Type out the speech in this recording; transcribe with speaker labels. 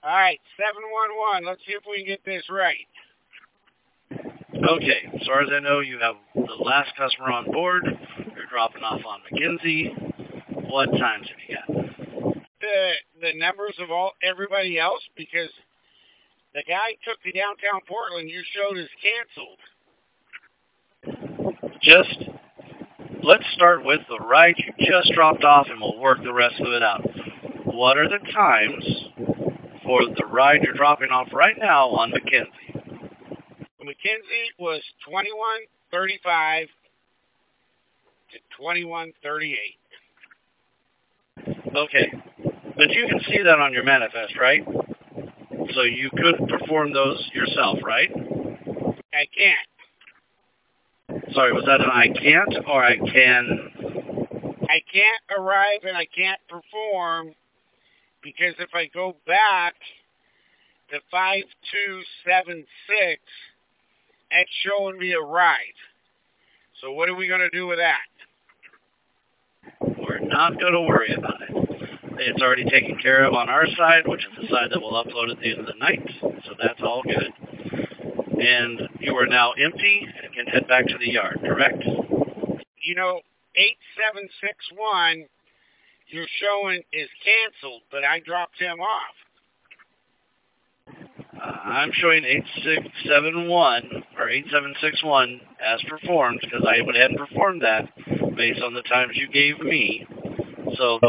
Speaker 1: All right, 711. Let's see if we can get this right.
Speaker 2: Okay, as far as I know, you have the last customer on board. You're dropping off on McKenzie. What times have you got?
Speaker 1: The numbers of everybody else, because the guy took to downtown Portland you showed is canceled.
Speaker 2: Let's start with the ride you just dropped off, and we'll work the rest of it out. What are the times for the ride you're dropping off right now on McKenzie?
Speaker 1: McKenzie was 21:35 to 21:38.
Speaker 2: Okay, but you can see that on your manifest, right? So you could perform those yourself, right?
Speaker 1: I can't.
Speaker 2: Sorry, was that an I can't or I can?
Speaker 1: I can't arrive and I can't perform, because if I go back to 5276, that's showing me a ride. So what are we going to do with that?
Speaker 2: We're not going to worry about it. It's already taken care of on our side, which is the side that we'll upload at the end of the night. So that's all good. And you are now empty and can head back to the yard, correct?
Speaker 1: 8761 you're showing is canceled, but I dropped him off.
Speaker 2: I'm showing 8671 or 8761 as performed, because I went ahead and performed that based on the times you gave me. So